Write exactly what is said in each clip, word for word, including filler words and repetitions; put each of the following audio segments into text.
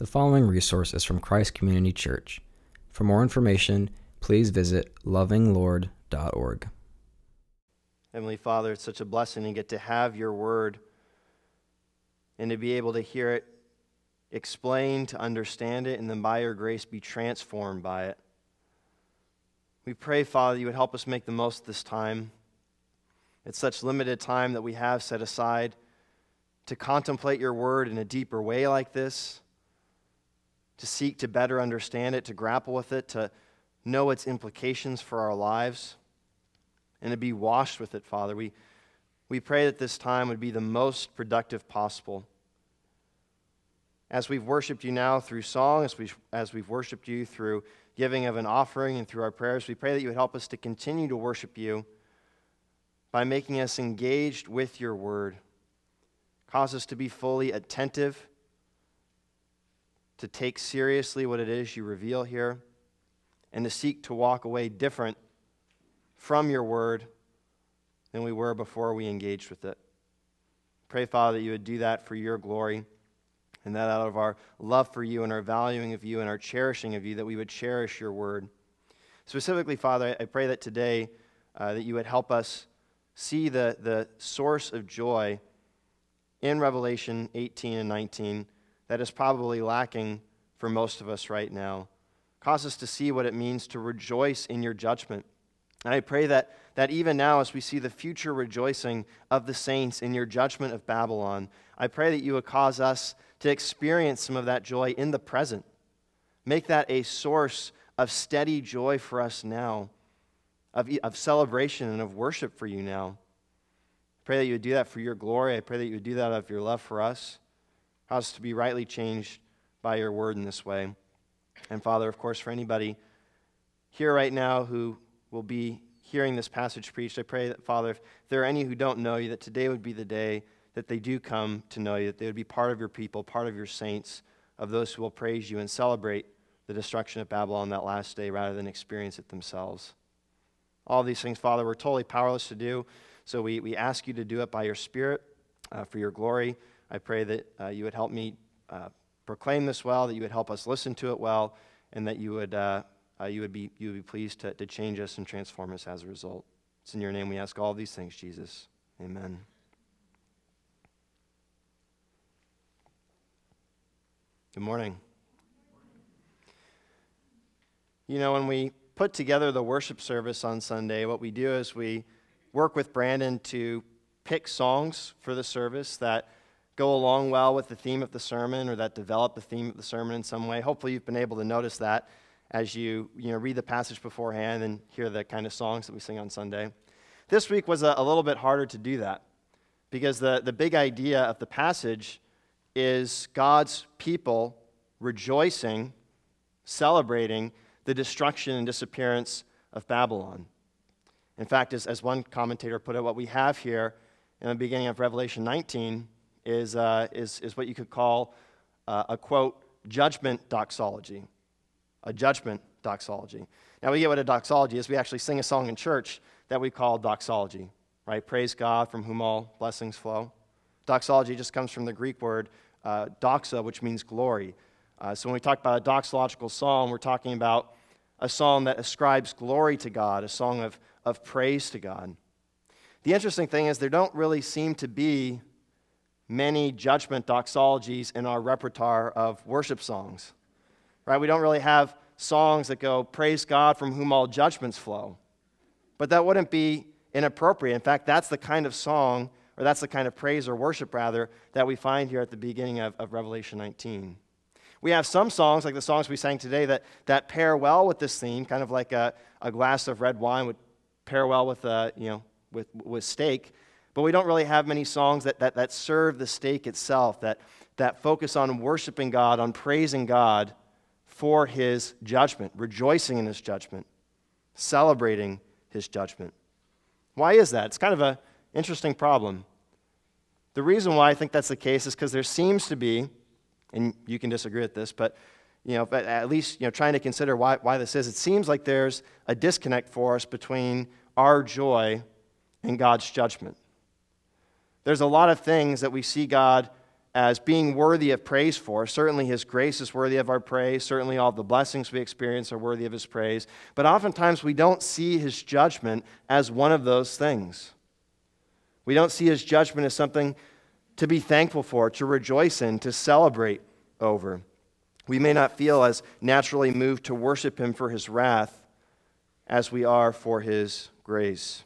The following resource is from Christ Community Church. For more information, please visit loving lord dot org. Heavenly Father, it's such a blessing to get to have your word and to be able to hear it explained, to understand it, and then by your grace be transformed by it. We pray, Father, you would help us make the most of this time. It's such limited time that we have set aside to contemplate your word in a deeper way like this, to seek to better understand it, to grapple with it, to know its implications for our lives, and to be washed with it, Father. We, we pray that this time would be the most productive possible. As we've worshiped you now through song, as we've, as we've worshiped you through giving of an offering and through our prayers, we pray that you would help us to continue to worship you by making us engaged with your word. Cause us to be fully attentive, to take seriously what it is you reveal here, and to seek to walk away different from your word than we were before we engaged with it. Pray, Father, that you would do that for your glory, and that out of our love for you and our valuing of you and our cherishing of you, that we would cherish your word. Specifically, Father, I pray that today uh, that you would help us see the, the source of joy in Revelation eighteen and nineteen that is probably lacking for most of us right now. Cause us to see what it means to rejoice in your judgment. And I pray that, that even now, as we see the future rejoicing of the saints in your judgment of Babylon, I pray that you would cause us to experience some of that joy in the present. Make that a source of steady joy for us now, of, of celebration and of worship for you now. I pray that you would do that for your glory. I pray that you would do that out of your love for us. Cause us to be rightly changed by your word in this way. And Father, of course, for anybody here right now who will be hearing this passage preached, I pray that, Father, if there are any who don't know you, that today would be the day that they do come to know you, that they would be part of your people, part of your saints, of those who will praise you and celebrate the destruction of Babylon that last day rather than experience it themselves. All these things, Father, we're totally powerless to do, so we, we ask you to do it by your Spirit uh, for your glory. I pray that uh, you would help me uh, proclaim this well, that you would help us listen to it well, and that you would uh, uh, you would be you would be pleased to, to change us and transform us as a result. It's in your name we ask all these things, Jesus. Amen. Good morning. You know, when we put together the worship service on Sunday, what we do is we work with Brandon to pick songs for the service that go along well with the theme of the sermon or that develop the theme of the sermon in some way. Hopefully you've been able to notice that as you, you know, read the passage beforehand and hear the kind of songs that we sing on Sunday. This week was a, a little bit harder to do that because the, the big idea of the passage is God's people rejoicing, celebrating the destruction and disappearance of Babylon. In fact, as, as one commentator put it, what we have here in the beginning of Revelation nineteen is, uh, is, is what you could call uh, a, quote, judgment doxology. A judgment doxology. Now, we get what a doxology is. We actually sing a song in church that we call doxology, right? Praise God from whom all blessings flow. Doxology just comes from the Greek word uh, doxa, which means glory. Uh, so when we talk about a doxological psalm, we're talking about a psalm that ascribes glory to God, a song of, of praise to God. The interesting thing is there don't really seem to be many judgment doxologies in our repertoire of worship songs, right? We don't really have songs that go, praise God from whom all judgments flow. But that wouldn't be inappropriate. In fact, that's the kind of song, or that's the kind of praise or worship, rather, that we find here at the beginning of, of Revelation nineteen. We have some songs, like the songs we sang today, that, that pair well with this theme, kind of like a, a glass of red wine would pair well with, uh, you know, with, with steak. But we don't really have many songs that, that, that serve the steak itself, that, that focus on worshiping God, on praising God for his judgment, rejoicing in his judgment, celebrating his judgment. Why is that? It's kind of an interesting problem. The reason why I think that's the case is because there seems to be, and you can disagree with this, but you know, but at least you know, trying to consider why, why this is, it seems like there's a disconnect for us between our joy and God's judgment. There's a lot of things that we see God as being worthy of praise for. Certainly his grace is worthy of our praise. Certainly all the blessings we experience are worthy of his praise. But oftentimes we don't see his judgment as one of those things. We don't see his judgment as something to be thankful for, to rejoice in, to celebrate over. We may not feel as naturally moved to worship him for his wrath as we are for his grace.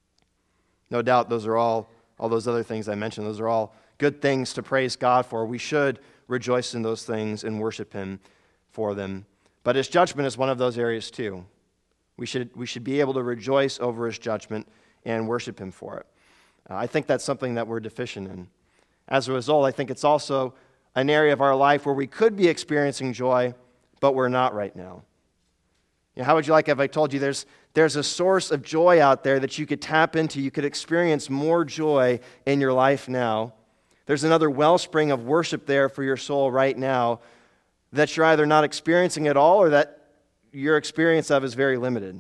No doubt those are all, all those other things I mentioned, those are all good things to praise God for. We should rejoice in those things and worship him for them. But his judgment is one of those areas too. We should, we should be able to rejoice over his judgment and worship him for it. Uh, I think that's something that we're deficient in. As a result, I think it's also an area of our life where we could be experiencing joy, but we're not right now. You know, how would you like if I told you there's, there's a source of joy out there that you could tap into, you could experience more joy in your life now. There's another wellspring of worship there for your soul right now that you're either not experiencing at all or that your experience of is very limited.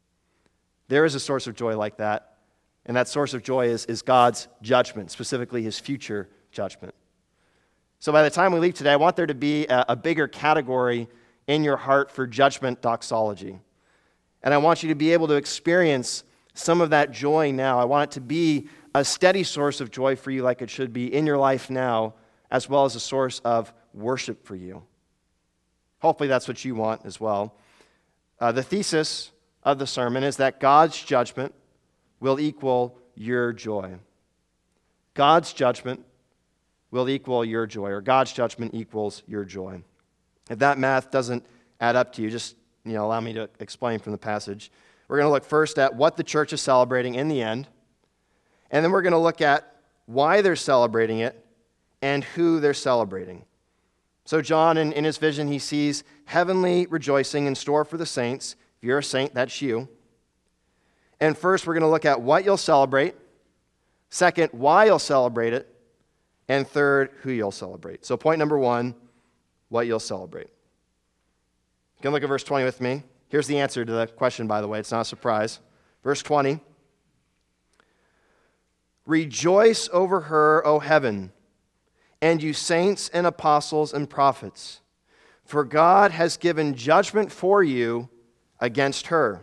There is a source of joy like that, and that source of joy is, is God's judgment, specifically his future judgment. So by the time we leave today, I want there to be a, a bigger category in your heart for judgment doxology. And I want you to be able to experience some of that joy now. I want it to be a steady source of joy for you like it should be in your life now, as well as a source of worship for you. Hopefully that's what you want as well. Uh, the thesis of the sermon is that God's judgment will equal your joy. God's judgment will equal your joy, or God's judgment equals your joy. If that math doesn't add up to you, just you know, allow me to explain from the passage. We're going to look first at what the church is celebrating in the end, and then we're going to look at why they're celebrating it and who they're celebrating. So John, in, in his vision, he sees heavenly rejoicing in store for the saints. If you're a saint, that's you. And first, we're going to look at what you'll celebrate. Second, why you'll celebrate it. And third, who you'll celebrate. So point number one, what you'll celebrate. You can look at verse twenty with me. Here's the answer to the question, by the way. It's not a surprise. Verse twenty. Rejoice over her, O heaven, and you saints and apostles and prophets, for God has given judgment for you against her.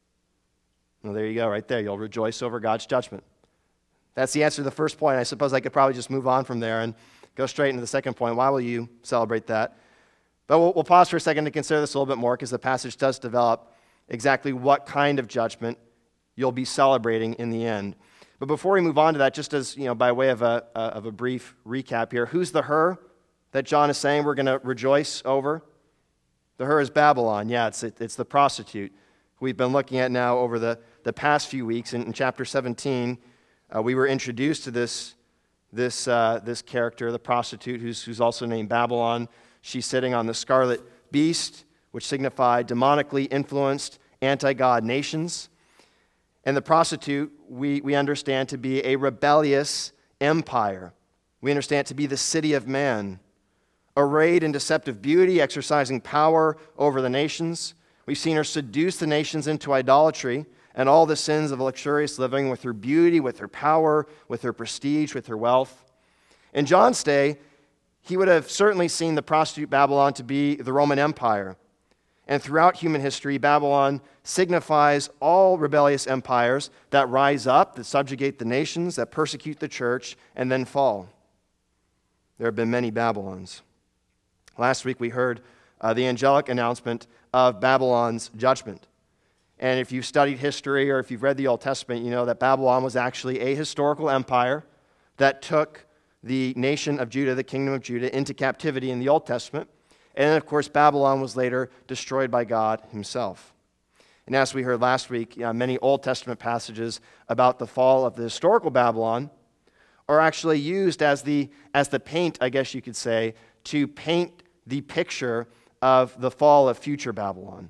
Well, there you go, right there. You'll rejoice over God's judgment. That's the answer to the first point. I suppose I could probably just move on from there and go straight into the second point. Why will you celebrate that? But we'll, we'll pause for a second to consider this a little bit more, because the passage does develop exactly what kind of judgment you'll be celebrating in the end. But before we move on to that, just as, you know, by way of a, uh, of a brief recap here, who's the her that John is saying we're going to rejoice over? The her is Babylon. Yeah, it's, it, it's the prostitute we've been looking at now over the, the past few weeks. In, in chapter seventeen, uh, we were introduced to this, this, uh, this character, the prostitute, who's, who's also named Babylon. She's sitting on the scarlet beast, which signified demonically influenced anti-God nations. And the prostitute, we, we understand to be a rebellious empire. We understand it to be the city of man, arrayed in deceptive beauty, exercising power over the nations. We've seen her seduce the nations into idolatry and all the sins of luxurious living with her beauty, with her power, with her prestige, with her wealth. In John's day, he would have certainly seen the prostitute Babylon to be the Roman Empire. And throughout human history, Babylon signifies all rebellious empires that rise up, that subjugate the nations, that persecute the church, and then fall. There have been many Babylons. Last week we heard uh, the angelic announcement of Babylon's judgment. And if you've studied history or if you've read the Old Testament, you know that Babylon was actually a historical empire that took the nation of Judah, the kingdom of Judah, into captivity in the Old Testament. And then, of course, Babylon was later destroyed by God himself. And as we heard last week, uh, many Old Testament passages about the fall of the historical Babylon are actually used as the, as the paint, I guess you could say, to paint the picture of the fall of future Babylon.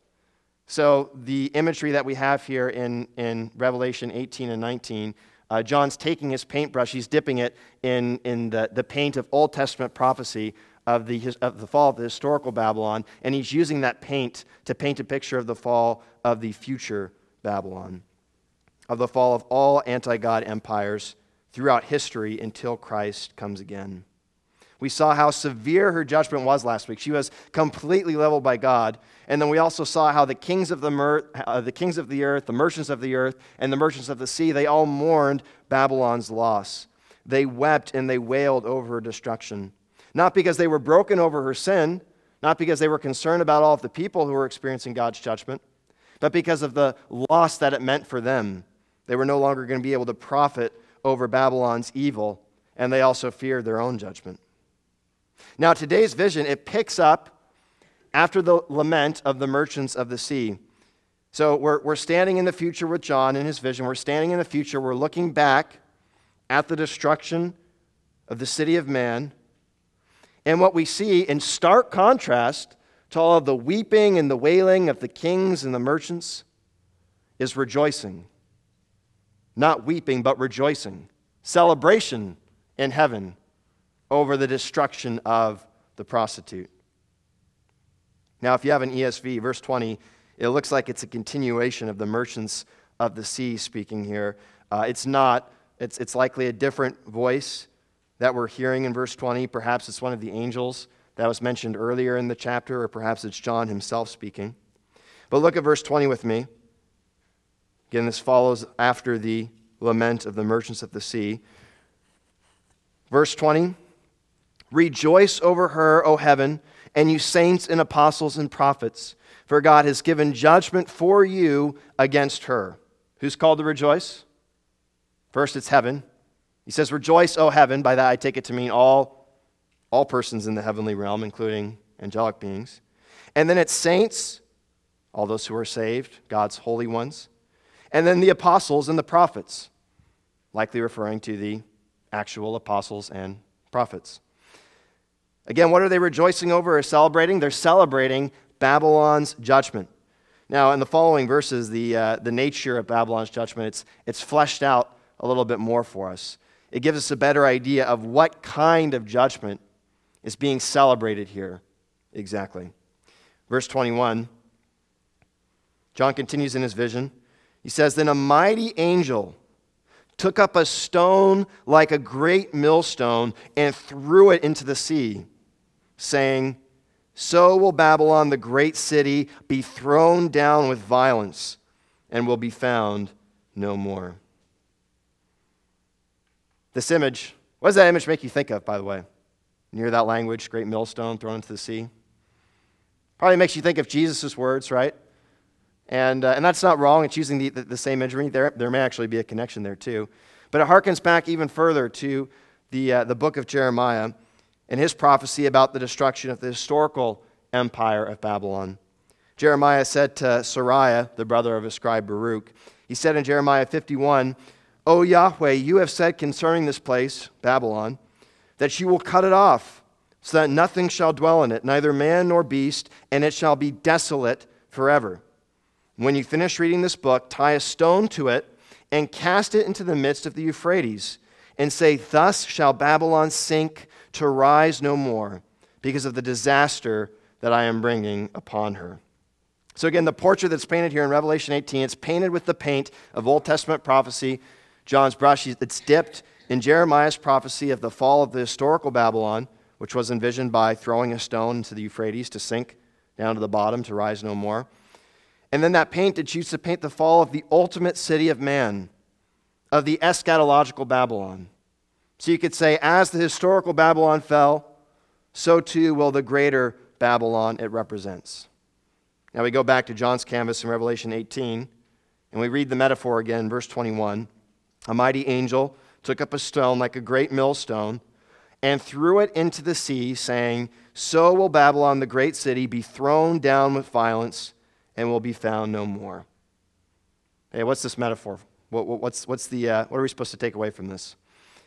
So the imagery that we have here in, in Revelation eighteen and nineteen, uh, John's taking his paintbrush, he's dipping it in, in the, the paint of Old Testament prophecy of the, of the fall of the historical Babylon, and he's using that paint to paint a picture of the fall of the future Babylon, of the fall of all anti-God empires throughout history until Christ comes again. We saw how severe her judgment was last week. She was completely leveled by God. And then we also saw how the kings of the, mer- uh, the kings of the earth, the merchants of the earth, and the merchants of the sea, they all mourned Babylon's loss. They wept and they wailed over her destruction. Not because they were broken over her sin, not because they were concerned about all of the people who were experiencing God's judgment, but because of the loss that it meant for them. They were no longer going to be able to profit over Babylon's evil, and they also feared their own judgment. Now, today's vision, it picks up after the lament of the merchants of the sea. So we're, we're standing in the future with John in his vision. We're standing in the future. We're looking back at the destruction of the city of man. And what we see in stark contrast to all of the weeping and the wailing of the kings and the merchants is rejoicing. Not weeping, but rejoicing. Celebration in heaven over the destruction of the prostitute. Now, if you have an E S V, verse twenty, it looks like it's a continuation of the merchants of the sea speaking here. Uh, it's not. It's, it's likely a different voice that we're hearing in verse twenty. Perhaps it's one of the angels that was mentioned earlier in the chapter, or perhaps it's John himself speaking. But look at verse twenty with me. Again, this follows after the lament of the merchants of the sea. Verse twenty, rejoice over her, O heaven, and you saints and apostles and prophets, for God has given judgment for you against her. Who's called to rejoice? First, it's heaven. He says, rejoice, O heaven. By that, I take it to mean all, all persons in the heavenly realm, including angelic beings. And then it's saints, all those who are saved, God's holy ones. And then the apostles and the prophets, likely referring to the actual apostles and prophets. Again, what are they rejoicing over or celebrating? They're celebrating Babylon's judgment. Now, in the following verses, the uh, the nature of Babylon's judgment, it's, it's fleshed out a little bit more for us. It gives us a better idea of what kind of judgment is being celebrated here exactly. Verse twenty-one, John continues in his vision. He says, then a mighty angel took up a stone like a great millstone and threw it into the sea, saying, so will Babylon, the great city, be thrown down with violence and will be found no more. This image, what does that image make you think of, by the way? You hear that language, great millstone thrown into the sea? Probably makes you think of Jesus' words, right? And uh, and that's not wrong. It's using the, the, the same imagery. There, there may actually be a connection there too. But it harkens back even further to the, uh, the book of Jeremiah and his prophecy about the destruction of the historical empire of Babylon. Jeremiah said to Sariah, the brother of his scribe Baruch, he said in Jeremiah fifty-one, O Yahweh, you have said concerning this place, Babylon, that you will cut it off, so that nothing shall dwell in it, neither man nor beast, and it shall be desolate forever. When you finish reading this book, tie a stone to it and cast it into the midst of the Euphrates, and say, thus shall Babylon sink to rise no more, because of the disaster that I am bringing upon her. So again, the portrait that's painted here in Revelation eighteen, it's painted with the paint of Old Testament prophecy. John's brush, it's dipped in Jeremiah's prophecy of the fall of the historical Babylon, which was envisioned by throwing a stone into the Euphrates to sink down to the bottom to rise no more. And then that paint, it's used to paint the fall of the ultimate city of man, of the eschatological Babylon. So you could say, as the historical Babylon fell, so too will the greater Babylon it represents. Now we go back to John's canvas in Revelation eighteen, and we read the metaphor again, verse twenty-one. A mighty angel took up a stone like a great millstone and threw it into the sea, saying, so will Babylon, the great city, be thrown down with violence and will be found no more. Hey, what's this metaphor? What, what, what's, what's the, uh, what are we supposed to take away from this?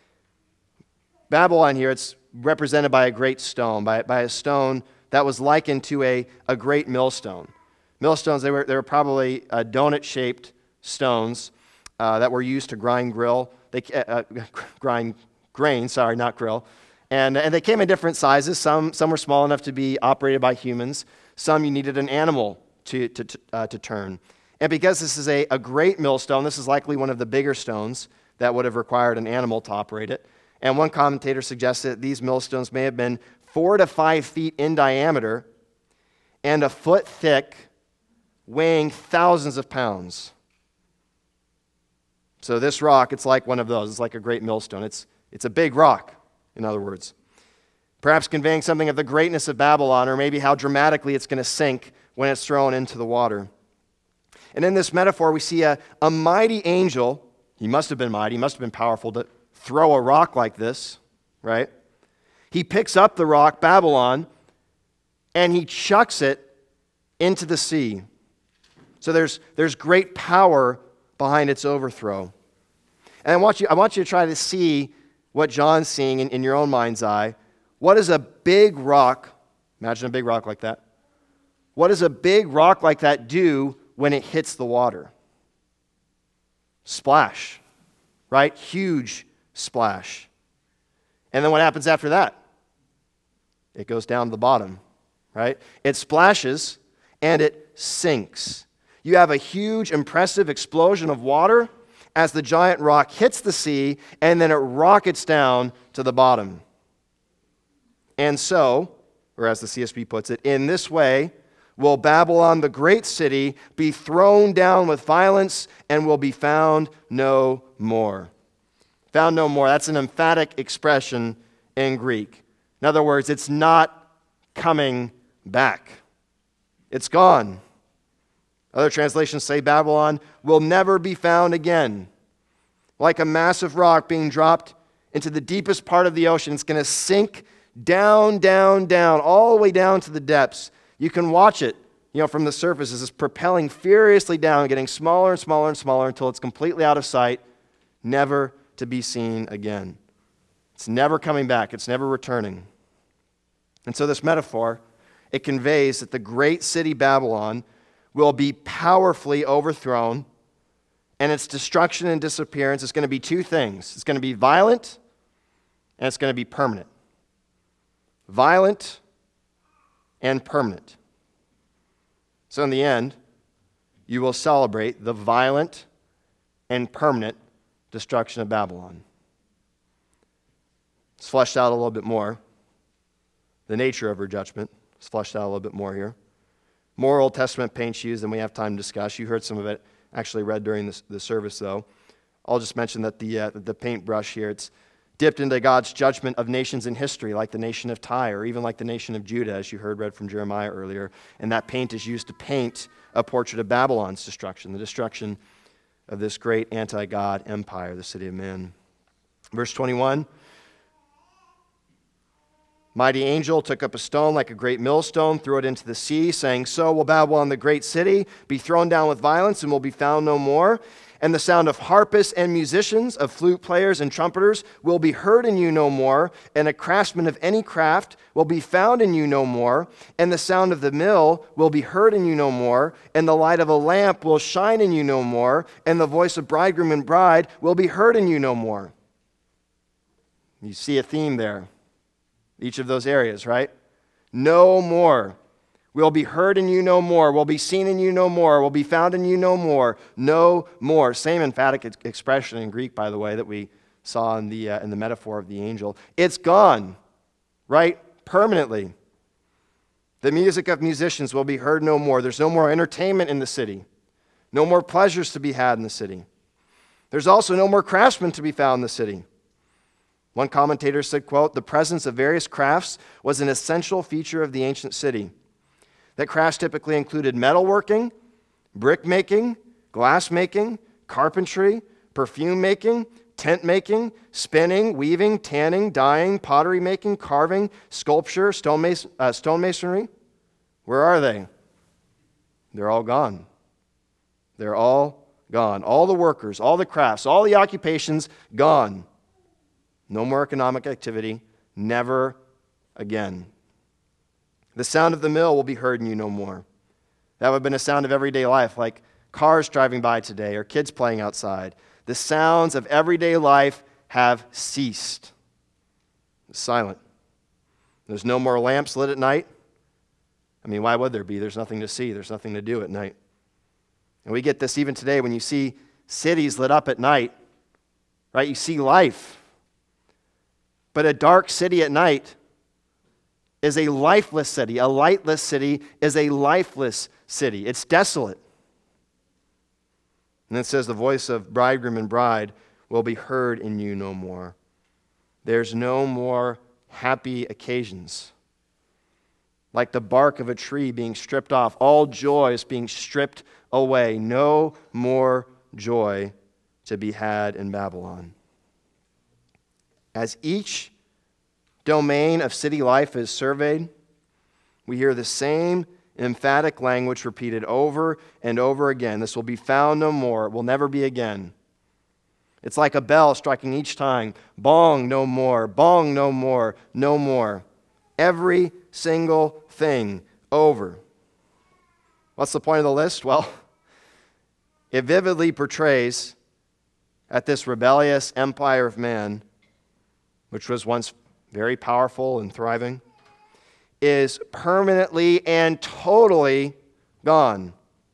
Babylon here, it's represented by a great stone, by, by a stone that was likened to a, a great millstone. Millstones, they were, they were probably uh, donut-shaped stones uh, that were used to grind grill. They uh, grind grain, sorry, not grill. And, and they came in different sizes. Some, some were small enough to be operated by humans. Some you needed an animal to, to, uh, to turn. And because this is a, a great millstone, this is likely one of the bigger stones that would have required an animal to operate it. And one commentator suggested that these millstones may have been four to five feet in diameter and a foot thick, weighing thousands of pounds. So this rock, it's like one of those. It's like a great millstone. It's, it's a big rock, in other words. Perhaps conveying something of the greatness of Babylon, or maybe how dramatically it's going to sink when it's thrown into the water. And in this metaphor, we see a, a mighty angel. He must have been mighty. He must have been powerful to throw a rock like this, right? He picks up the rock, Babylon, and he chucks it into the sea. So there's, there's great power behind its overthrow. And I want you, I want you to try to see what John's seeing in, in your own mind's eye. What does a big rock, imagine a big rock like that. What does a big rock like that do when it hits the water? Splash, right? Huge splash. And then what happens after that? It goes down to the bottom, right? It splashes and it sinks. You have a huge, impressive explosion of water as the giant rock hits the sea, and then it rockets down to the bottom. And so, or as the C S B puts it, in this way will Babylon, the great city, be thrown down with violence and will be found no more. Found no more. That's an emphatic expression in Greek. In other words, it's not coming back. It's gone. Other translations say Babylon will never be found again. Like a massive rock being dropped into the deepest part of the ocean, it's going to sink down, down, down, all the way down to the depths. You can watch it, you know, from the surface as it's propelling furiously down, getting smaller and smaller and smaller until it's completely out of sight, never to be seen again. It's never coming back. It's never returning. And so this metaphor, it conveys that the great city Babylon will be powerfully overthrown, and its destruction and disappearance is going to be two things. It's going to be violent, and it's going to be permanent. Violent and permanent. So in the end, you will celebrate the violent and permanent destruction of Babylon. It's fleshed out a little bit more. The nature of her judgment is fleshed out a little bit more here. More Old Testament paints used than we have time to discuss. You heard some of it actually read during the, the service, though. I'll just mention that the uh, the paintbrush here, it's dipped into God's judgment of nations in history, like the nation of Tyre, or even like the nation of Judah, as you heard read from Jeremiah earlier. And that paint is used to paint a portrait of Babylon's destruction, the destruction of this great anti-God empire, the city of man. Verse twenty-one, mighty angel took up a stone like a great millstone, threw it into the sea, saying, so will Babylon, the great city, be thrown down with violence and will be found no more. And the sound of harpists and musicians, of flute players and trumpeters will be heard in you no more, and a craftsman of any craft will be found in you no more, and the sound of the mill will be heard in you no more, and the light of a lamp will shine in you no more, and the voice of bridegroom and bride will be heard in you no more. You see a theme there. Each of those areas, right? No more. Will be heard in you no more. Will be seen in you no more. Will be found in you no more. No more. Same emphatic expression in Greek, by the way, that we saw in the, uh, in the metaphor of the angel. It's gone, right? Permanently. The music of musicians will be heard no more. There's no more entertainment in the city. No more pleasures to be had in the city. There's also no more craftsmen to be found in the city. One commentator said, quote, the presence of various crafts was an essential feature of the ancient city. That crafts typically included metalworking, brick making, glass making, carpentry, perfume making, tent making, spinning, weaving, tanning, dyeing, pottery making, carving, sculpture, stonemason, uh, stonemasonry. Where are they? They're all gone. They're all gone. All the workers, all the crafts, all the occupations, gone. No more economic activity, never again. The sound of the mill will be heard in you no more. That would have been a sound of everyday life, like cars driving by today or kids playing outside. The sounds of everyday life have ceased. It's silent. There's no more lamps lit at night. I mean, why would there be? There's nothing to see. There's nothing to do at night. And we get this even today when you see cities lit up at night, right? You see life. But a dark city at night is a lifeless city. A lightless city is a lifeless city. It's desolate. And it says the voice of bridegroom and bride will be heard in you no more. There's no more happy occasions. Like the bark of a tree being stripped off, all joy is being stripped away. No more joy to be had in Babylon. As each domain of city life is surveyed, we hear the same emphatic language repeated over and over again. This will be found no more. It will never be again. It's like a bell striking each time. Bong, no more. Bong, no more. No more. Every single thing over. What's the point of the list? Well, it vividly portrays at this rebellious empire of man, which was once very powerful and thriving, is permanently and totally gone.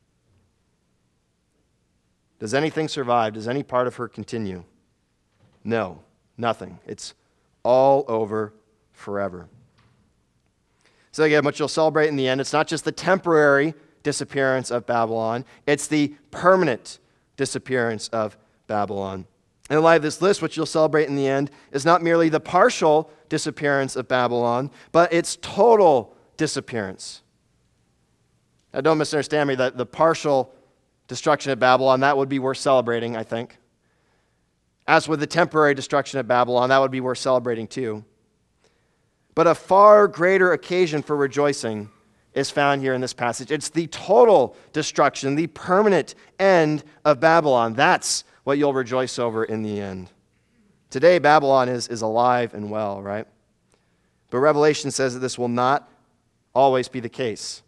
Does anything survive? Does any part of her continue? No, nothing. It's all over forever. So again, what you'll celebrate in the end, it's not just the temporary disappearance of Babylon, it's the permanent disappearance of Babylon. In light of this list, what you'll celebrate in the end is not merely the partial disappearance of Babylon, but its total disappearance. Now, don't misunderstand me, that the partial destruction of Babylon, that would be worth celebrating, I think. As with the temporary destruction of Babylon, that would be worth celebrating too. But a far greater occasion for rejoicing is found here in this passage. It's the total destruction, the permanent end of Babylon. That's what you'll rejoice over in the end. Today, Babylon is, is alive and well, right? But Revelation says that this will not always be the case.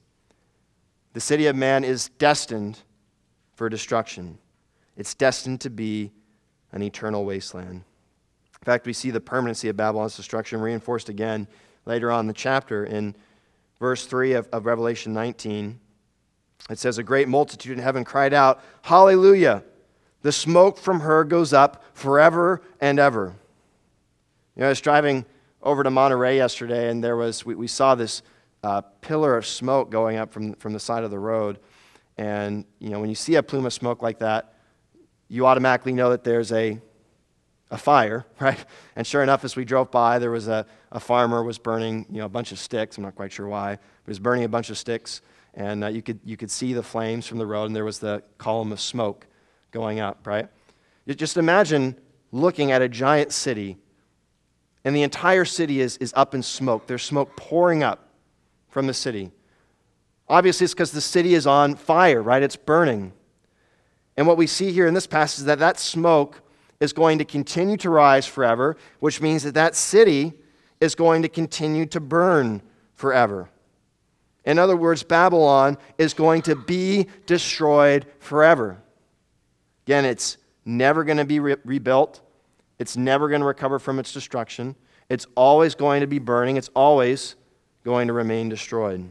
The city of man is destined for destruction. It's destined to be an eternal wasteland. In fact, we see the permanency of Babylon's destruction reinforced again later on in the chapter. In verse three of, of Revelation nineteen, it says, "A great multitude in heaven cried out, 'Hallelujah! The smoke from her goes up forever and ever.'" You know, I was driving over to Monterey yesterday, and there was we, we saw this uh, pillar of smoke going up from, from the side of the road. And, you know, when you see a plume of smoke like that, you automatically know that there's a a fire, right? And sure enough, as we drove by, there was a, a farmer was burning, you know, a bunch of sticks. I'm not quite sure why. But he was burning a bunch of sticks, and uh, you could you could see the flames from the road, and there was the column of smoke going up, right? You just imagine looking at a giant city, and the entire city is, is up in smoke. There's smoke pouring up from the city. Obviously, it's because the city is on fire, right? It's burning. And what we see here in this passage is that that smoke is going to continue to rise forever, which means that that city is going to continue to burn forever. In other words, Babylon is going to be destroyed forever. Again, it's never going to be re- rebuilt. It's never going to recover from its destruction. It's always going to be burning. It's always going to remain destroyed.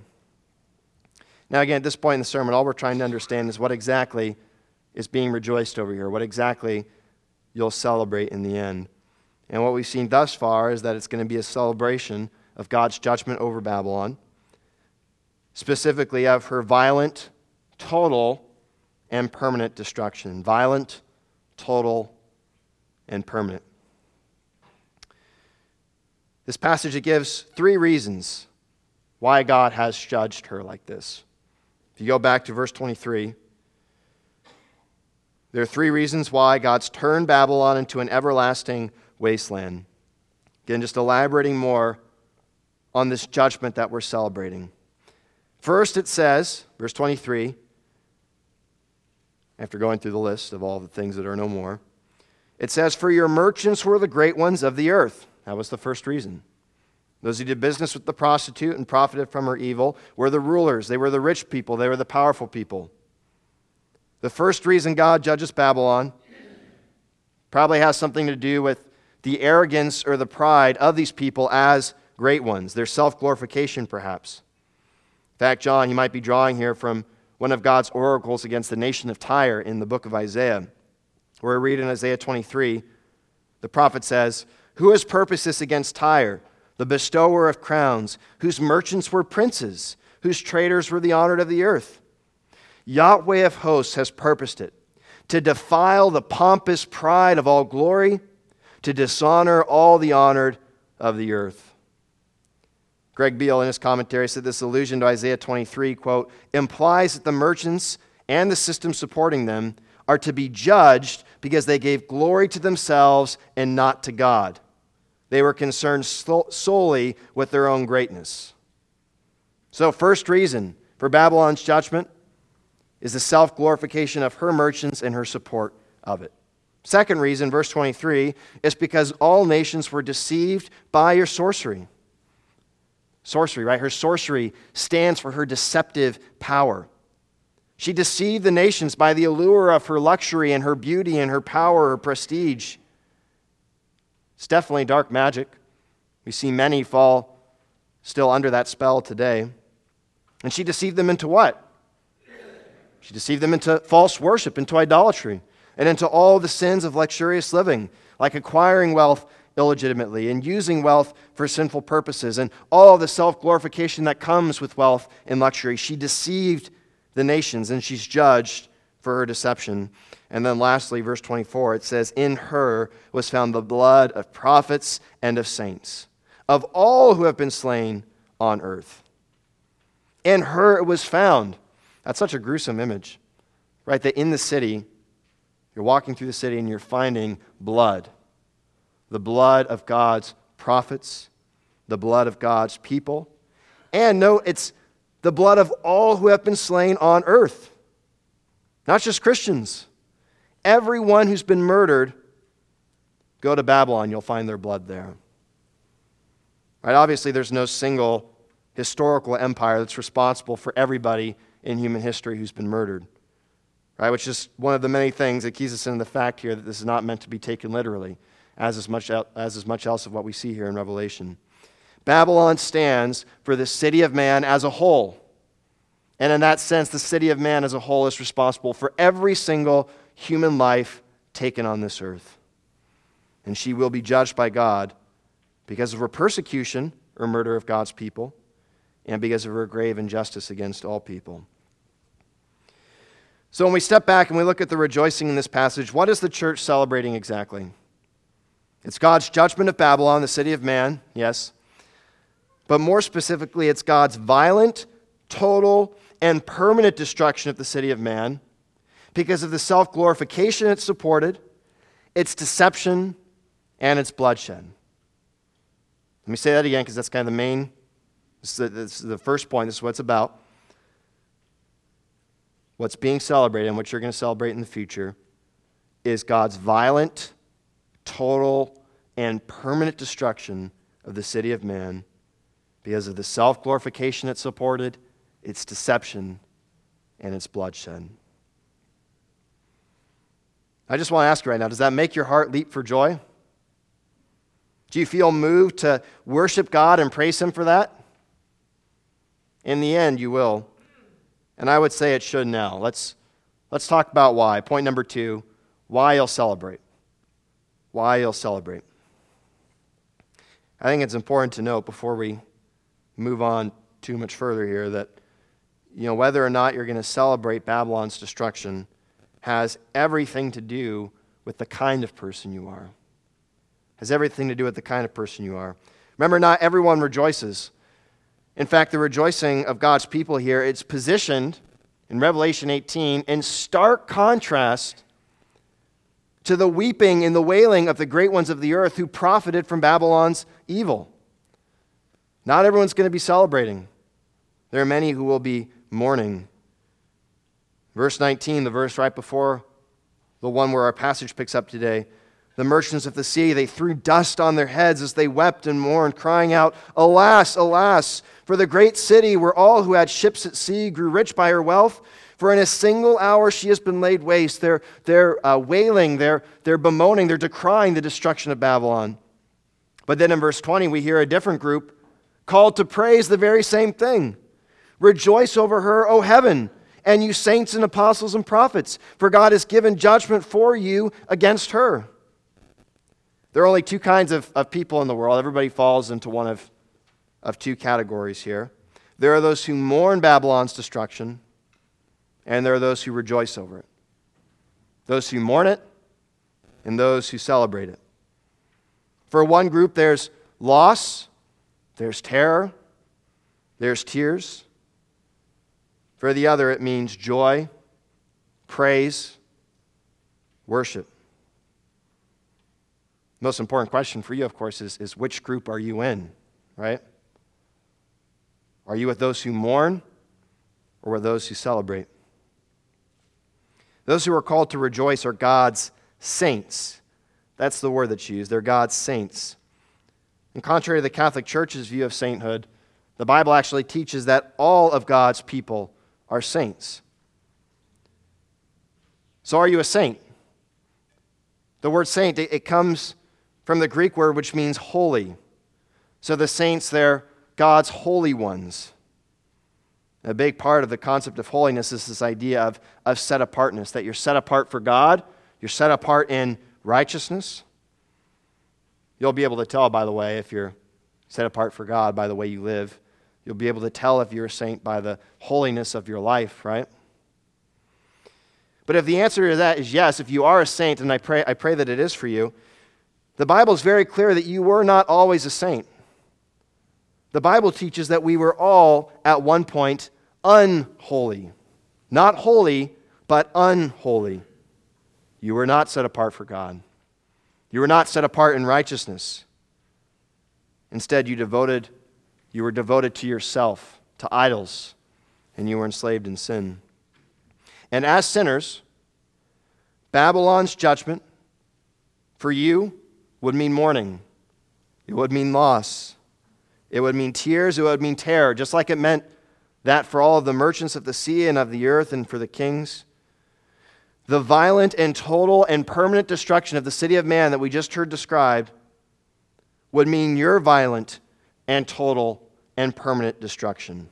Now, again, at this point in the sermon, all we're trying to understand is what exactly is being rejoiced over here, what exactly you'll celebrate in the end. And what we've seen thus far is that it's going to be a celebration of God's judgment over Babylon, specifically of her violent, total, and permanent destruction. Violent, total, and permanent. This passage, it gives three reasons why God has judged her like this. If you go back to verse twenty-three, there are three reasons why God's turned Babylon into an everlasting wasteland. Again, just elaborating more on this judgment that we're celebrating. First, it says, verse twenty-three, after going through the list of all the things that are no more, it says, "For your merchants were the great ones of the earth." That was the first reason. Those who did business with the prostitute and profited from her evil were the rulers. They were the rich people. They were the powerful people. The first reason God judges Babylon probably has something to do with the arrogance or the pride of these people as great ones, their self-glorification perhaps. In fact, John, he might be drawing here from one of God's oracles against the nation of Tyre in the book of Isaiah, where we read in Isaiah twenty-three, the prophet says, Who has purposed this against Tyre, the bestower of crowns, whose merchants were princes, whose traders were the honored of the earth? Yahweh of hosts has purposed it, to defile the pompous pride of all glory, to dishonor all the honored of the earth. Greg Beale, in his commentary, said this allusion to Isaiah twenty-three, quote, implies that the merchants and the system supporting them are to be judged because they gave glory to themselves and not to God. They were concerned solely with their own greatness. So, first reason for Babylon's judgment is the self-glorification of her merchants and her support of it. Second reason, verse twenty-three, is because all nations were deceived by your sorcery. Sorcery, right? Her sorcery stands for her deceptive power. She deceived the nations by the allure of her luxury and her beauty and her power, her prestige. It's definitely dark magic. We see many fall still under that spell today. And she deceived them into what? She deceived them into false worship, into idolatry, and into all the sins of luxurious living, like acquiring wealth illegitimately and using wealth for sinful purposes, and all the self-glorification that comes with wealth and luxury. She deceived the nations, and she's judged for her deception. And then lastly, verse twenty-four, it says, in her was found the blood of prophets and of saints, of all who have been slain on earth. In her it was found. That's such a gruesome image, right? That in the city, you're walking through the city and you're finding blood. The blood of God's prophets, the blood of God's people. And no, it's the blood of all who have been slain on earth. Not just Christians. Everyone who's been murdered, go to Babylon, you'll find their blood there. Right? Obviously, there's no single historical empire that's responsible for everybody in human history who's been murdered. Right? Which is one of the many things that keys us into the fact here that this is not meant to be taken literally, as is much, as is much else of what we see here in Revelation. Babylon stands for the city of man as a whole. And in that sense, the city of man as a whole is responsible for every single human life taken on this earth. And she will be judged by God because of her persecution or murder of God's people, and because of her grave injustice against all people. So when we step back and we look at the rejoicing in this passage, what is the church celebrating exactly? It's God's judgment of Babylon, the city of man, yes. But more specifically, it's God's violent, total, and permanent destruction of the city of man because of the self-glorification it supported, its deception, and its bloodshed. Let me say that again because that's kind of the main, this is the, this is the first point, this is what it's about. What's being celebrated and what you're going to celebrate in the future is God's violent, total, and permanent destruction of the city of man because of the self-glorification it supported, its deception, and its bloodshed. I just want to ask you right now, does that make your heart leap for joy? Do you feel moved to worship God and praise Him for that? In the end, you will. And I would say it should now. Let's, let's talk about why. Point number two, why you'll celebrate. Why you'll celebrate. I think it's important to note before we move on too much further here that, you know, whether or not you're going to celebrate Babylon's destruction has everything to do with the kind of person you are. Has everything to do with the kind of person you are. Remember, not everyone rejoices. In fact, the rejoicing of God's people here, it's positioned in Revelation eighteen in stark contrast to the weeping and the wailing of the great ones of the earth who profited from Babylon's evil. Not everyone's going to be celebrating. There are many who will be mourning. Verse nineteen, the verse right before the one where our passage picks up today, the merchants of the sea, they threw dust on their heads as they wept and mourned, crying out, alas, alas, for the great city where all who had ships at sea grew rich by her wealth. For in a single hour she has been laid waste. They're, they're uh, wailing, they're, they're bemoaning, they're decrying the destruction of Babylon. But then in verse twenty, we hear a different group called to praise the very same thing. Rejoice over her, O heaven, and you saints and apostles and prophets, for God has given judgment for you against her. There are only two kinds of, of people in the world. Everybody falls into one of, of two categories here. There are those who mourn Babylon's destruction, and there are those who rejoice over it. Those who mourn it, and those who celebrate it. For one group, there's loss, there's terror, there's tears. For the other, it means joy, praise, worship. Most important question for you, of course, is, is which group are you in, right? Are you with those who mourn or with those who celebrate? Those who are called to rejoice are God's saints. That's the word that's used. They're God's saints. And contrary to the Catholic Church's view of sainthood, the Bible actually teaches that all of God's people are saints. So are you a saint? The word saint, it comes from the Greek word which means holy. So the saints, they're God's holy ones. A big part of the concept of holiness is this idea of, of set-apartness, that you're set apart for God, you're set apart in righteousness. You'll be able to tell, by the way, if you're set apart for God by the way you live. You'll be able to tell if you're a saint by the holiness of your life, right? But if the answer to that is yes, if you are a saint, and I pray, I pray that it is for you, the Bible is very clear that you were not always a saint. The Bible teaches that we were all, at one point, unholy. Not holy, but unholy. You were not set apart for God. You were not set apart in righteousness. Instead, you devoted, you were devoted to yourself, to idols, and you were enslaved in sin. And as sinners, Babylon's judgment for you would mean mourning. It would mean loss. It would mean tears. It would mean terror, just like it meant that for all of the merchants of the sea and of the earth and for the kings. The violent and total and permanent destruction of the city of man that we just heard described would mean your violent and total and permanent destruction.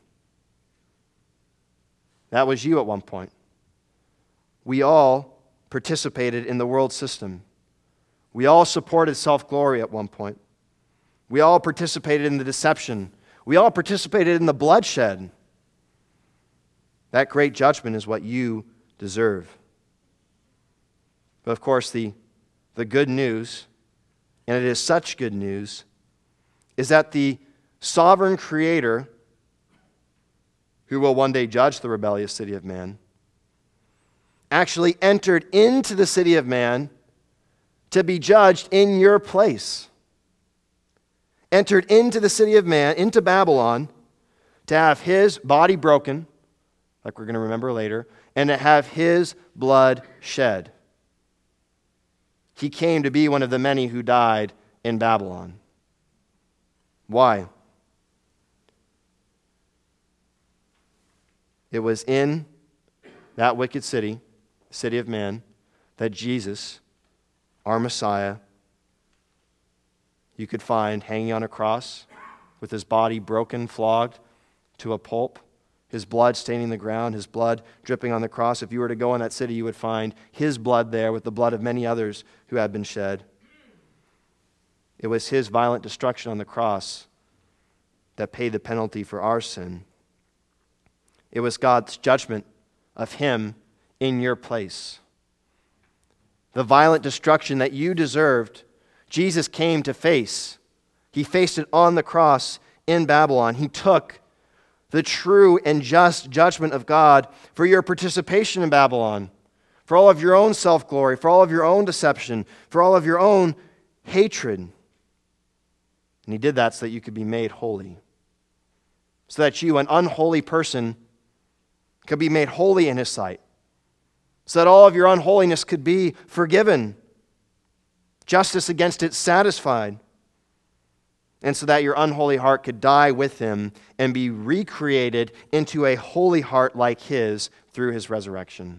That was you at one point. We all participated in the world system. We all supported self-glory at one point. We all participated in the deception. We all participated in the bloodshed. That great judgment is what you deserve. But of course, the, the good news, and it is such good news, is that the sovereign Creator, who will one day judge the rebellious city of man, actually entered into the city of man to be judged in your place. Entered into the city of man, into Babylon, to have his body broken, like we're going to remember later, and to have his blood shed. He came to be one of the many who died in Babylon. Why? It was in that wicked city, the city of man, that Jesus, our Messiah, you could find hanging on a cross with his body broken, flogged to a pulp, his blood staining the ground, his blood dripping on the cross. If you were to go in that city, you would find his blood there with the blood of many others who had been shed. It was his violent destruction on the cross that paid the penalty for our sin. It was God's judgment of him in your place. The violent destruction that you deserved, Jesus came to face. He faced it on the cross in Babylon. He took the true and just judgment of God for your participation in Babylon, for all of your own self-glory, for all of your own deception, for all of your own hatred. And he did that so that you could be made holy, so that you, an unholy person, could be made holy in his sight, so that all of your unholiness could be forgiven, justice against it satisfied, and so that your unholy heart could die with him and be recreated into a holy heart like his through his resurrection.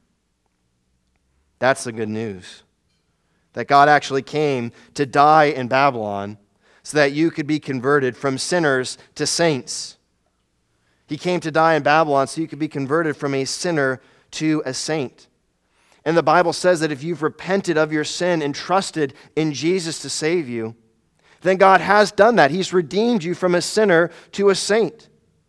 That's the good news. That God actually came to die in Babylon so that you could be converted from sinners to saints. He came to die in Babylon so you could be converted from a sinner to a saint. And the Bible says that if you've repented of your sin and trusted in Jesus to save you, then God has done that. He's redeemed you from a sinner to a saint.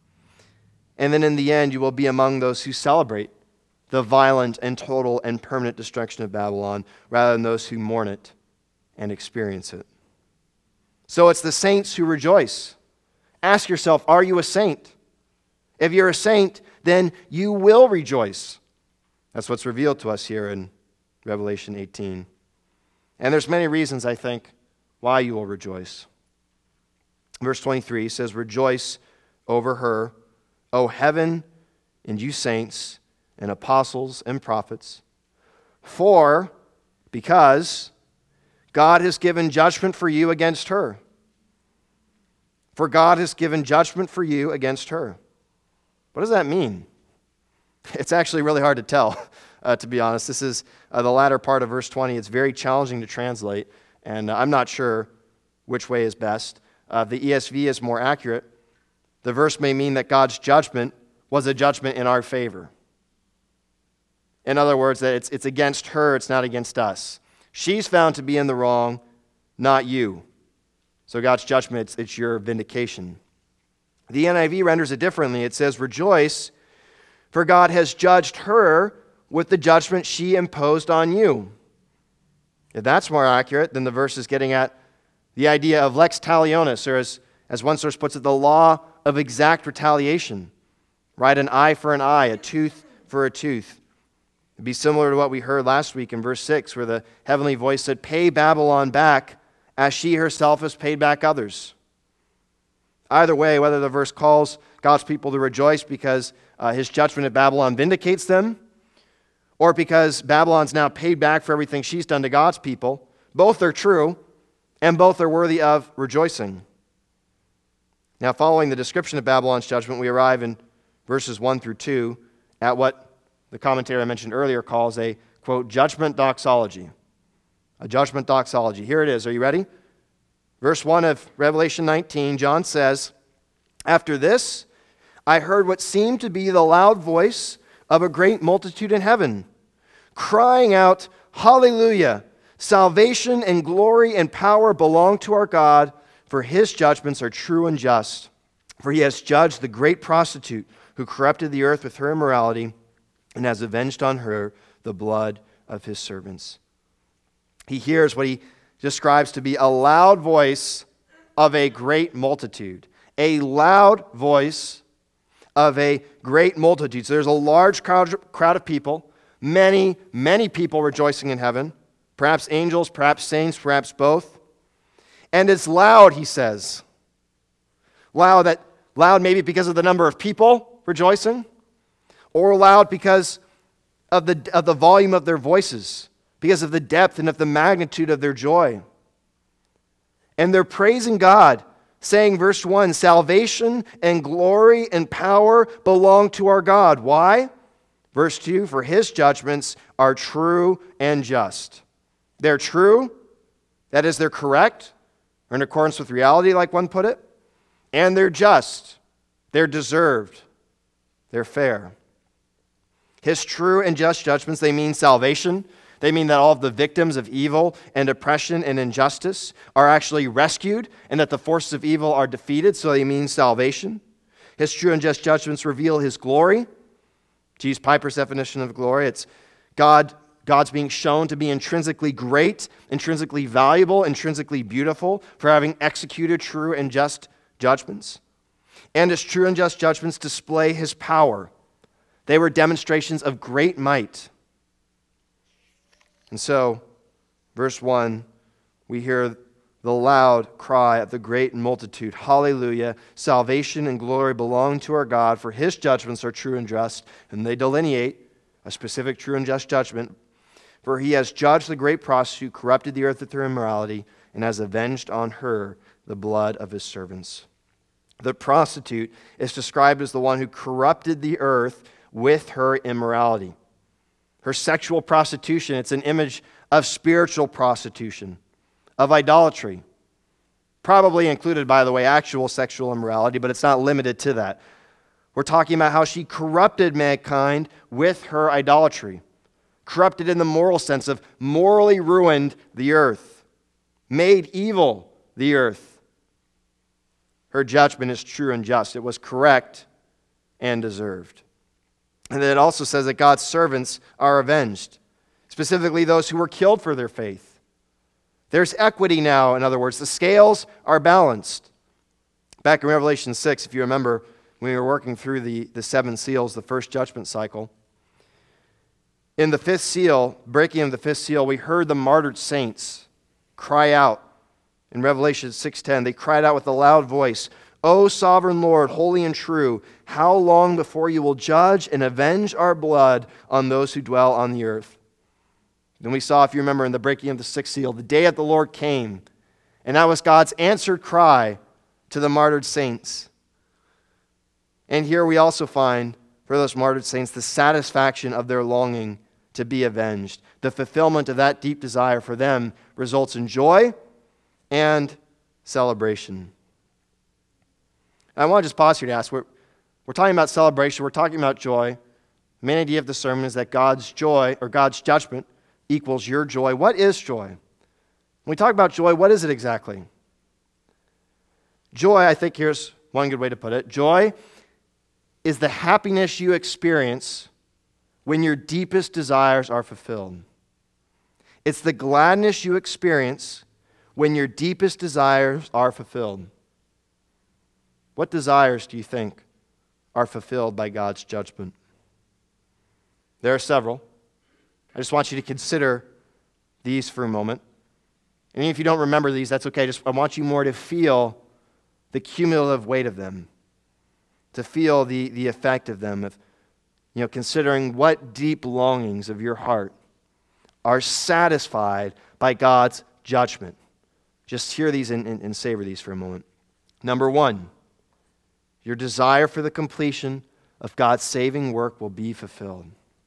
And then in the end, you will be among those who celebrate the violent and total and permanent destruction of Babylon, rather than those who mourn it and experience it. So it's the saints who rejoice. Ask yourself, are you a saint? If you're a saint, then you will rejoice. That's what's revealed to us here in Revelation eighteen. And there's many reasons, I think, why you will rejoice. Verse twenty-three says, rejoice over her, O heaven, and you saints, and apostles and prophets. For, because God has given judgment for you against her. For God has given judgment for you against her. What does that mean? It's actually really hard to tell, uh, to be honest. This is uh, the latter part of verse twenty. It's very challenging to translate, and uh, I'm not sure which way is best. Uh, the E S V is more accurate. The verse may mean that God's judgment was a judgment in our favor. In other words, that it's, it's against her, it's not against us. She's found to be in the wrong, not you. So God's judgment, it's, it's your vindication. The N I V renders it differently. It says, rejoice, for God has judged her with the judgment she imposed on you. If that's more accurate, then the verse is getting at the idea of lex talionis, or as, as one source puts it, the law of exact retaliation. Right? An eye for an eye, a tooth for a tooth. It'd be similar to what we heard last week in verse six, where the heavenly voice said, pay Babylon back as she herself has paid back others. Either way, whether the verse calls God's people to rejoice because uh, his judgment at Babylon vindicates them, or because Babylon's now paid back for everything she's done to God's people, both are true, and both are worthy of rejoicing. Now, following the description of Babylon's judgment, we arrive in verses one through two at what the commentary I mentioned earlier calls a, quote, judgment doxology. A judgment doxology. Here it is. Are you ready? Verse one of Revelation nineteen, John says, after this, I heard what seemed to be the loud voice of a great multitude in heaven, crying out, hallelujah! Salvation and glory and power belong to our God, for his judgments are true and just. For he has judged the great prostitute who corrupted the earth with her immorality and has avenged on her the blood of his servants. He hears what he describes to be a loud voice of a great multitude. A loud voice of a great multitude. So there's a large crowd, crowd of people, many, many people rejoicing in heaven, perhaps angels, perhaps saints, perhaps both. And it's loud, he says. Loud, that, loud maybe because of the number of people rejoicing, or loud because of the, of the volume of their voices, because of the depth and of the magnitude of their joy. And they're praising God, saying, verse one, salvation and glory and power belong to our God. Why? Verse two, for his judgments are true and just. They're true, that is, they're correct, or in accordance with reality, like one put it, and they're just, they're deserved, they're fair. His true and just judgments, they mean salvation. They mean that all of the victims of evil and oppression and injustice are actually rescued and that the forces of evil are defeated, so they mean salvation. His true and just judgments reveal his glory. To use Piper's definition of glory, it's God, God's being shown to be intrinsically great, intrinsically valuable, intrinsically beautiful for having executed true and just judgments. And his true and just judgments display his power. They were demonstrations of great might. And so, verse one, we hear the loud cry of the great multitude, hallelujah, salvation and glory belong to our God, for his judgments are true and just, and they delineate a specific true and just judgment. For he has judged the great prostitute, corrupted the earth with her immorality, and has avenged on her the blood of his servants. The prostitute is described as the one who corrupted the earth with her immorality. Her sexual prostitution, it's an image of spiritual prostitution, of idolatry. Probably included, by the way, actual sexual immorality, but it's not limited to that. We're talking about how she corrupted mankind with her idolatry. corrupted in the moral sense of morally ruined the earth, made evil the earth. Her judgment is true and just. It was correct and deserved. And then it also says that God's servants are avenged, specifically those who were killed for their faith. There's equity now, in other words. The scales are balanced. Back in Revelation six, if you remember, when we were working through the, the seven seals, the first judgment cycle, in the fifth seal, breaking of the fifth seal, we heard the martyred saints cry out. In Revelation six ten, they cried out with a loud voice, "O sovereign Lord, holy and true, how long before you will judge and avenge our blood on those who dwell on the earth?" Then we saw, if you remember, in the breaking of the sixth seal, the day of the Lord came, and that was God's answered cry to the martyred saints. And here we also find, for those martyred saints, the satisfaction of their longing to be avenged. The fulfillment of that deep desire for them results in joy and celebration. I want to just pause here to ask, we're, we're talking about celebration, we're talking about joy. The main idea of the sermon is that God's joy, or God's judgment, equals your joy. What is joy? When we talk about joy, what is it exactly? Joy, I think here's one good way to put it. Joy is the happiness you experience when your deepest desires are fulfilled. It's the gladness you experience when your deepest desires are fulfilled. What desires do you think are fulfilled by God's judgment? There are several. I just want you to consider these for a moment. And if you don't remember these, that's okay. Just I want you more to feel the cumulative weight of them, to feel the, the effect of them, of, you know, considering what deep longings of your heart are satisfied by God's judgment. Just hear these and, and, and savor these for a moment. Number one, your desire for the completion of God's saving work will be fulfilled.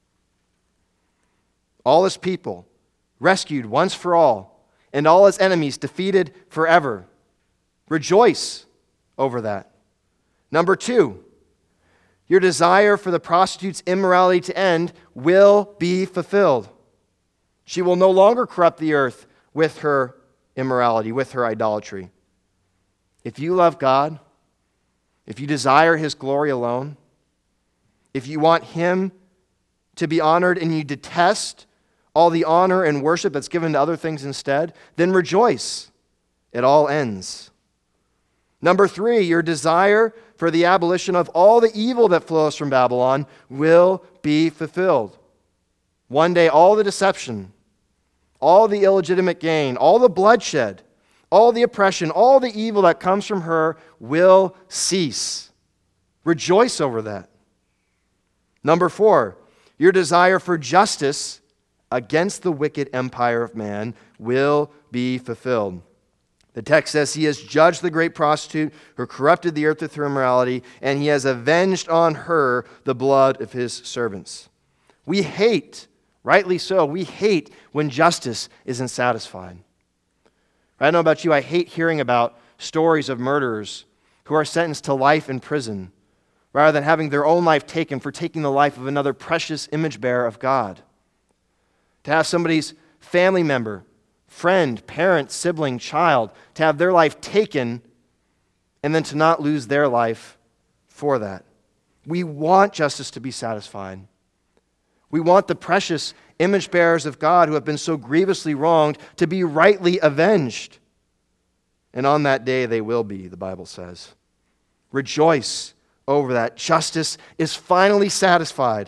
All his people rescued once for all, and all his enemies defeated forever. Rejoice over that. Number two, your desire for the prostitute's immorality to end will be fulfilled. She will no longer corrupt the earth with her immorality, with her idolatry. If you love God, if you desire his glory alone, if you want him to be honored and you detest all the honor and worship that's given to other things instead, then rejoice. It all ends. Number three, your desire for the abolition of all the evil that flows from Babylon will be fulfilled. One day, all the deception, all the illegitimate gain, all the bloodshed, all the oppression, all the evil that comes from her will cease. Rejoice over that. Number four, your desire for justice against the wicked empire of man will be fulfilled. The text says he has judged the great prostitute who corrupted the earth with her immorality, and he has avenged on her the blood of his servants. We hate, rightly so, we hate when justice isn't satisfied. I don't know about you, I hate hearing about stories of murderers who are sentenced to life in prison rather than having their own life taken for taking the life of another precious image bearer of God. To have somebody's family member, friend, parent, sibling, child, to have their life taken and then to not lose their life for that. We want justice to be satisfied. We want the precious image bearers of God who have been so grievously wronged to be rightly avenged. And on that day they will be, the Bible says. Rejoice over that. Justice is finally satisfied.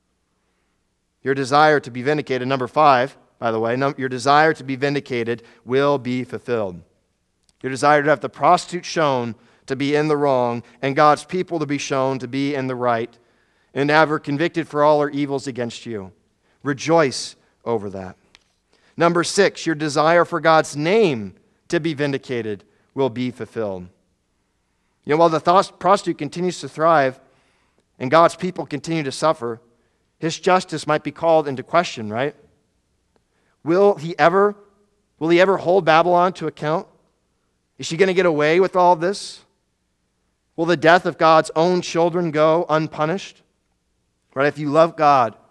Your desire to be vindicated, number five, by the way, your desire to be vindicated will be fulfilled. Your desire to have the prostitute shown to be in the wrong and God's people to be shown to be in the right and to have her convicted for all her evils against you. Rejoice over that. Number six, your desire for God's name to be vindicated will be fulfilled. You know, while the prostitute continues to thrive and God's people continue to suffer, his justice might be called into question, right? Will he ever, will he ever hold Babylon to account? Is she going to get away with all of this? Will the death of God's own children go unpunished? Right? If you love God,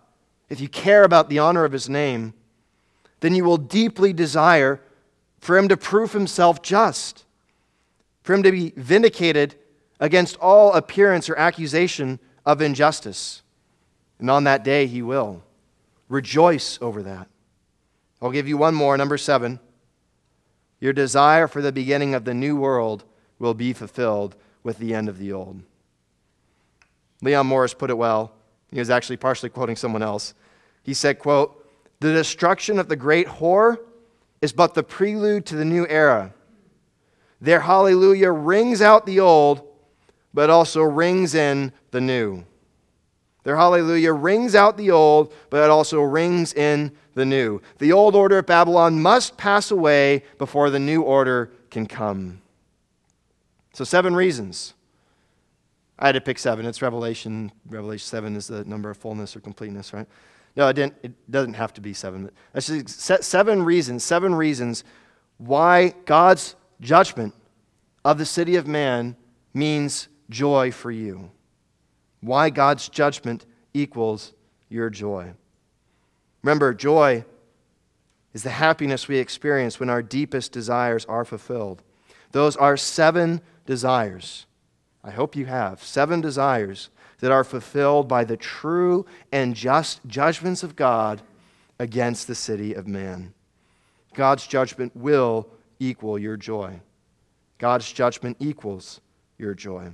if you care about the honor of his name, then you will deeply desire for him to prove himself just, for him to be vindicated against all appearance or accusation of injustice. And on that day he will. Rejoice over that. I'll give you one more, number seven. Your desire for the beginning of the new world will be fulfilled with the end of the old. Leon Morris put it well. He was actually partially quoting someone else. He said, quote, "The destruction of the great whore is but the prelude to the new era. Their hallelujah rings out the old, but also rings in the new." Their hallelujah rings out the old, but it also rings in the new. The old order of Babylon must pass away before the new order can come. So seven reasons. I had to pick seven. It's Revelation. Revelation seven is the number of fullness or completeness, right? No, it didn't. It doesn't have to be seven. That's just seven reasons. Seven reasons why God's judgment of the city of man means joy for you. Why God's judgment equals your joy. Remember, joy is the happiness we experience when our deepest desires are fulfilled. Those are seven desires. I hope you have seven desires that are fulfilled by the true and just judgments of God against the city of man. God's judgment will equal your joy. God's judgment equals your joy.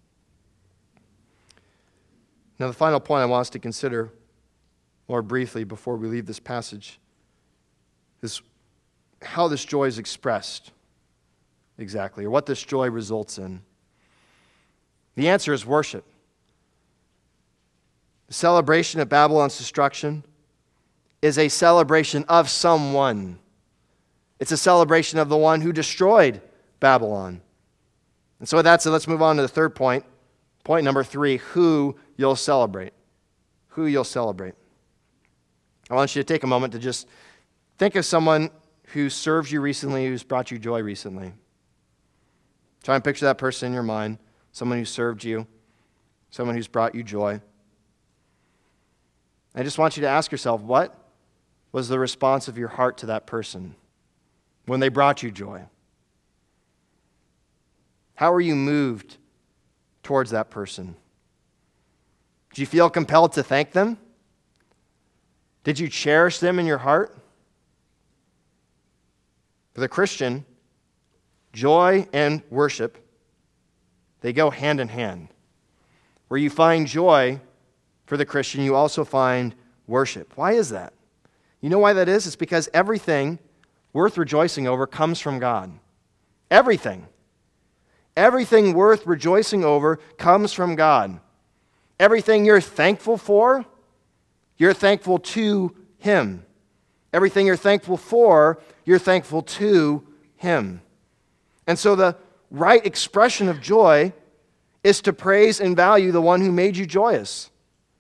Now, the final point I want us to consider more briefly before we leave this passage is how this joy is expressed exactly, or what this joy results in. The answer is worship. The celebration of Babylon's destruction is a celebration of someone. It's a celebration of the one who destroyed Babylon. And so with that said, let's move on to the third point. Point number three, who you'll celebrate. Who you'll celebrate. I want you to take a moment to just think of someone who served you recently, who's brought you joy recently. Try and picture that person in your mind. Someone who served you, someone who's brought you joy. I just want you to ask yourself, what was the response of your heart to that person when they brought you joy? How were you moved towards that person? Did you feel compelled to thank them? Did you cherish them in your heart? For the Christian, joy and worship, they go hand in hand. Where you find joy for the Christian, you also find worship. Why is that? You know why that is? It's because everything worth rejoicing over comes from God. Everything. Everything worth rejoicing over comes from God. Everything you're thankful for, you're thankful to Him. Everything you're thankful for, you're thankful to Him. And so the right expression of joy is to praise and value the one who made you joyous.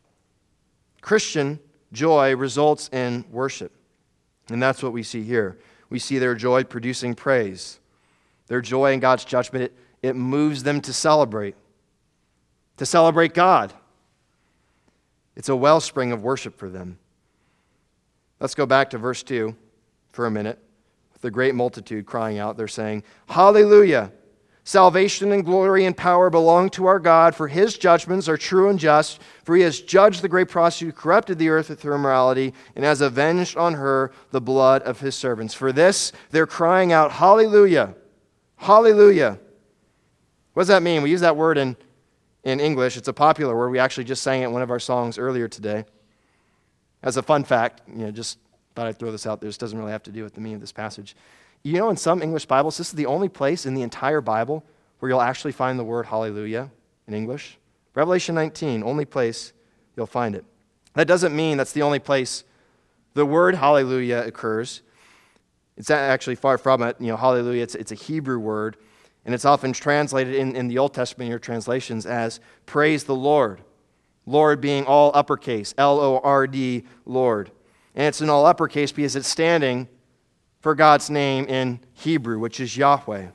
Christian joy results in worship. And that's what we see here. We see their joy producing praise. Their joy in God's judgment, it, it moves them to celebrate. To celebrate God. It's a wellspring of worship for them. Let's go back to verse two for a minute. With the great multitude crying out, they're saying, "Hallelujah! Salvation and glory and power belong to our God, for His judgments are true and just, for He has judged the great prostitute who corrupted the earth with her immorality, and has avenged on her the blood of His servants." For this, they're crying out, "Hallelujah! Hallelujah!" What does that mean? We use that word in, in English. It's a popular word. We actually just sang it in one of our songs earlier today. As a fun fact, you know, just thought I'd throw this out there. This doesn't really have to do with the meaning of this passage. You know, in some English Bibles, this is the only place in the entire Bible where you'll actually find the word hallelujah in English. Revelation nineteen, only place you'll find it. That doesn't mean that's the only place the word hallelujah occurs. It's actually far from it. You know, hallelujah, it's, it's a Hebrew word, and it's often translated in, in the Old Testament, your translations, as praise the Lord. Lord being all uppercase, L O R D, Lord. And it's in all uppercase because it's standing for God's name in Hebrew, which is Yahweh.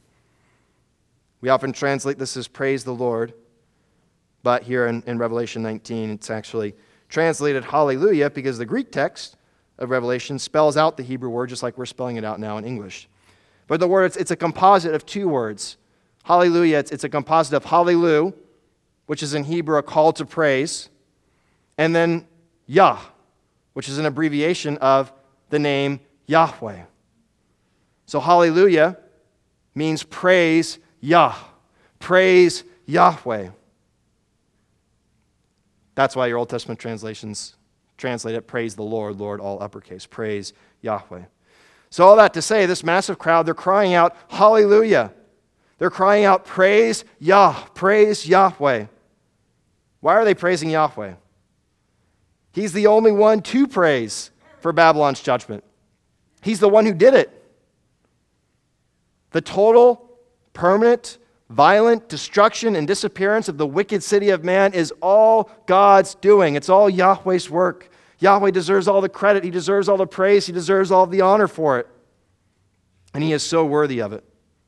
We often translate this as praise the Lord, but here in, in Revelation nineteen, it's actually translated hallelujah because the Greek text of Revelation spells out the Hebrew word just like we're spelling it out now in English. But the word, it's, it's a composite of two words. Hallelujah, it's, it's a composite of hallelu, which is in Hebrew a call to praise, and then Yah, which is an abbreviation of the name Yahweh. So hallelujah means praise Yah, praise Yahweh. That's why your Old Testament translations translate it, praise the Lord, Lord, all uppercase, praise Yahweh. So all that to say, this massive crowd, they're crying out, hallelujah. They're crying out, praise Yah, praise Yahweh. Why are they praising Yahweh? He's the only one to praise for Babylon's judgment. He's the one who did it. The total, permanent, violent destruction and disappearance of the wicked city of man is all God's doing. It's all Yahweh's work. Yahweh deserves all the credit. He deserves all the praise. He deserves all the honor for it. And he is so worthy of it.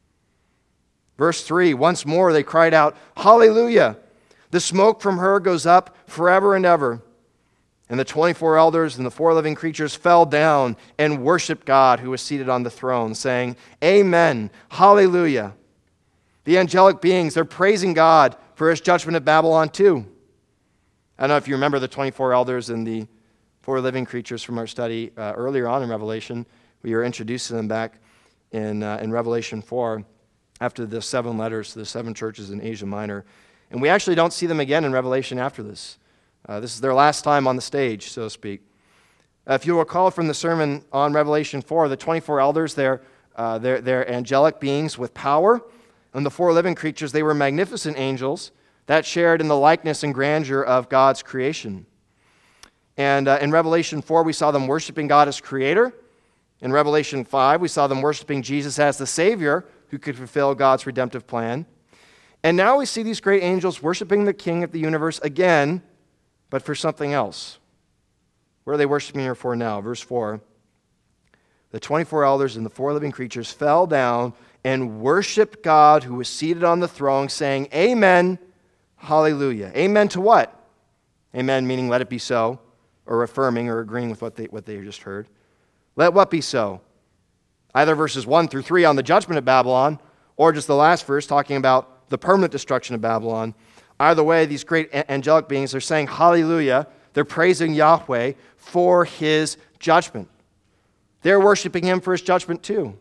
Verse three, once more they cried out, hallelujah. The smoke from her goes up forever and ever. And the twenty-four elders and the four living creatures fell down and worshiped God who was seated on the throne, saying, amen, hallelujah. The angelic beings, they're praising God for his judgment of Babylon too. I don't know if you remember the twenty-four elders and the four living creatures from our study uh, earlier on in Revelation. We were introduced to them back in, uh, in Revelation four after the seven letters to the seven churches in Asia Minor. And we actually don't see them again in Revelation after this. Uh, this is their last time on the stage, so to speak. Uh, if you'll recall from the sermon on Revelation four, the twenty-four elders, they're, uh, they're, they're angelic beings with power. And the four living creatures, they were magnificent angels that shared in the likeness and grandeur of God's creation. And uh, in Revelation four, we saw them worshiping God as creator. In Revelation five, we saw them worshiping Jesus as the Savior who could fulfill God's redemptive plan. And now we see these great angels worshiping the King of the universe again, but for something else. What are they worshiping here for now? Verse four. The twenty-four elders and the four living creatures fell down and worshiped God who was seated on the throne, saying, amen, hallelujah. Amen to what? Amen meaning let it be so, or affirming or agreeing with what they, what they just heard. Let what be so? Either verses one through three on the judgment of Babylon, or just the last verse talking about the permanent destruction of Babylon. Either way, these great angelic beings are saying hallelujah. They're praising Yahweh for his judgment. They're worshiping him for his judgment too.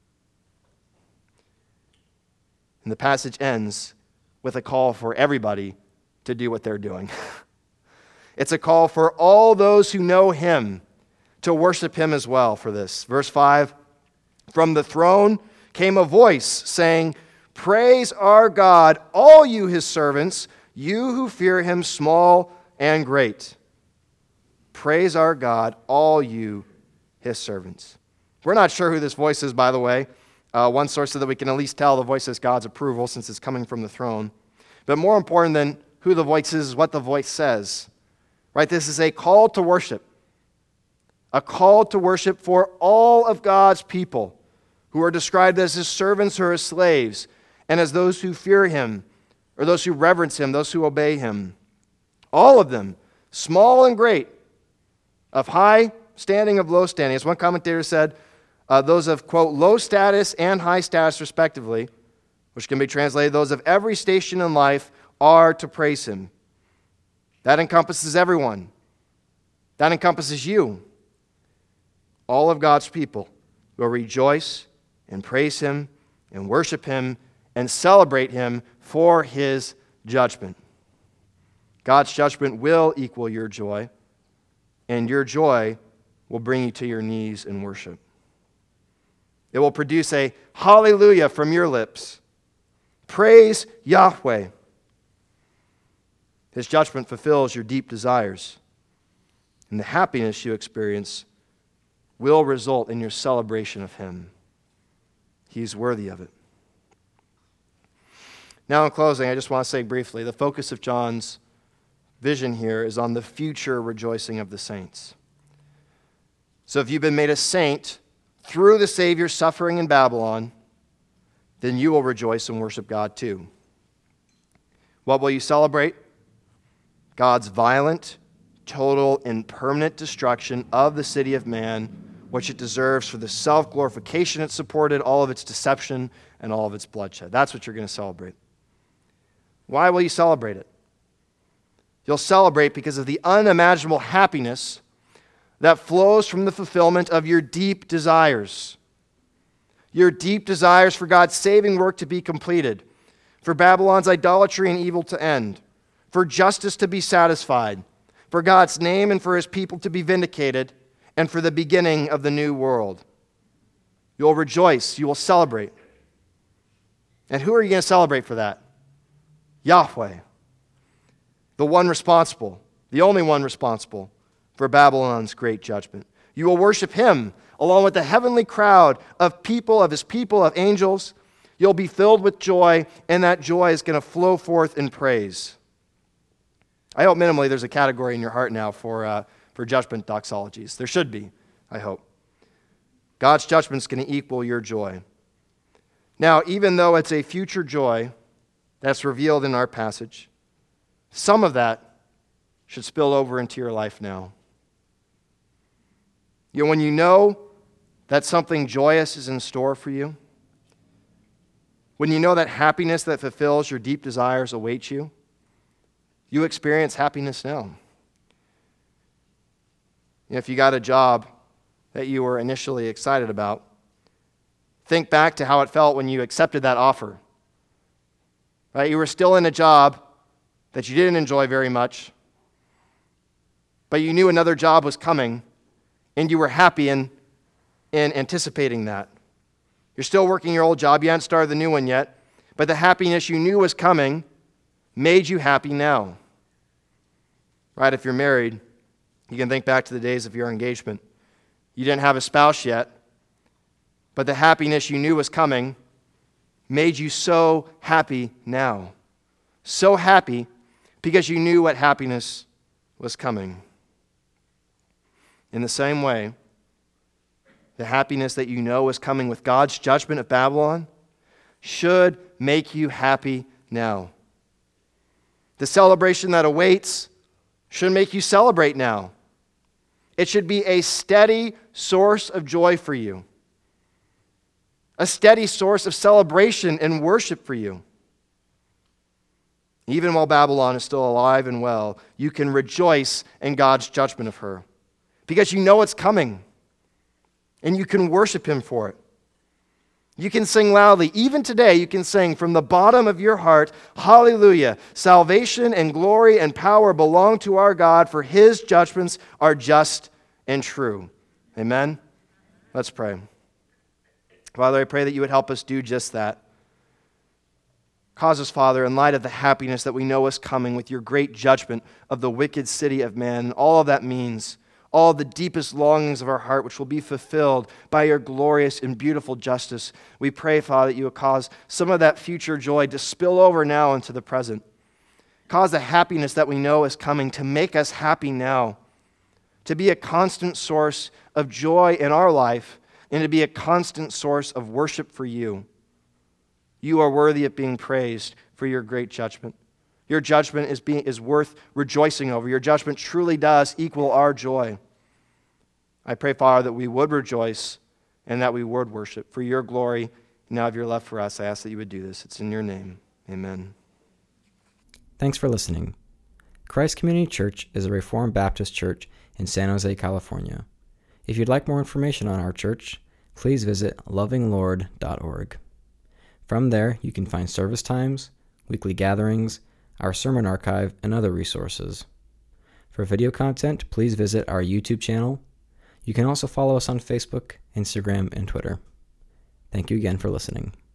And the passage ends with a call for everybody to do what they're doing. It's a call for all those who know him to worship him as well for this. Verse five, from the throne came a voice saying, praise our God, all you his servants, you who fear him, small and great. Praise our God, all you his servants. We're not sure who this voice is, by the way. Uh, one source so that we can at least tell the voice is God's approval since it's coming from the throne. But more important than who the voice is is what the voice says. Right? This is a call to worship. A call to worship for all of God's people who are described as his servants or his slaves, and as those who fear him, or those who reverence him, those who obey him. All of them, small and great, of high standing, of low standing. As one commentator said, uh, those of, quote, low status and high status respectively, which can be translated, those of every station in life are to praise him. That encompasses everyone. That encompasses you. All of God's people will rejoice and praise him and worship him and celebrate him for his judgment. God's judgment will equal your joy, and your joy will bring you to your knees in worship. It will produce a hallelujah from your lips. Praise Yahweh. His judgment fulfills your deep desires, and the happiness you experience will result in your celebration of him. He's worthy of it. Now, in closing, I just want to say briefly, the focus of John's vision here is on the future rejoicing of the saints. So if you've been made a saint through the Savior's suffering in Babylon, then you will rejoice and worship God too. What will you celebrate? God's violent, total and permanent destruction of the city of man, which it deserves for the self-glorification it supported, all of its deception, and all of its bloodshed. That's what you're going to celebrate. Why will you celebrate it? You'll celebrate because of the unimaginable happiness that flows from the fulfillment of your deep desires. Your deep desires for God's saving work to be completed, for Babylon's idolatry and evil to end, for justice to be satisfied, for God's name and for his people to be vindicated, and for the beginning of the new world. You'll rejoice, you will celebrate. And who are you going to celebrate for that? Yahweh, the one responsible, the only one responsible for Babylon's great judgment. You will worship him along with the heavenly crowd of people, of his people, of angels. You'll be filled with joy, and that joy is going to flow forth in praise. I hope minimally there's a category in your heart now for, uh, for judgment doxologies. There should be, I hope. God's judgment is going to equal your joy. Now, even though it's a future joy that's revealed in our passage, some of that should spill over into your life now. You know, when you know that something joyous is in store for you, when you know that happiness that fulfills your deep desires awaits you, you experience happiness now. You know, if you got a job that you were initially excited about, think back to how it felt when you accepted that offer. Right? You were still in a job that you didn't enjoy very much, but you knew another job was coming, and you were happy in, in anticipating that. You're still working your old job, you hadn't started the new one yet, but the happiness you knew was coming made you happy now. Right? If you're married, you can think back to the days of your engagement. You didn't have a spouse yet, but the happiness you knew was coming made you so happy now. So happy because you knew what happiness was coming. In the same way, the happiness that you know is coming with God's judgment of Babylon should make you happy now. The celebration that awaits should make you celebrate now. It should be a steady source of joy for you. A steady source of celebration and worship for you. Even while Babylon is still alive and well, you can rejoice in God's judgment of her because you know it's coming and you can worship him for it. You can sing loudly. Even today, you can sing from the bottom of your heart, hallelujah. Salvation and glory and power belong to our God, for his judgments are just and true. Amen? Let's pray. Father, I pray that you would help us do just that. Cause us, Father, in light of the happiness that we know is coming with your great judgment of the wicked city of man, and all of that means, all the deepest longings of our heart, which will be fulfilled by your glorious and beautiful justice. We pray, Father, that you will cause some of that future joy to spill over now into the present. Cause the happiness that we know is coming to make us happy now, to be a constant source of joy in our life, and to be a constant source of worship for you. You are worthy of being praised for your great judgment. Your judgment is being is worth rejoicing over. Your judgment truly does equal our joy. I pray, Father, that we would rejoice and that we would worship for your glory. Now, of your love for us, I ask that you would do this. It's in your name. Amen. Thanks for listening. Christ Community Church is a Reformed Baptist church in San Jose, California. If you'd like more information on our church, please visit loving lord dot org. From there, you can find service times, weekly gatherings, our sermon archive, and other resources. For video content, please visit our YouTube channel. You can also follow us on Facebook, Instagram, and Twitter. Thank you again for listening.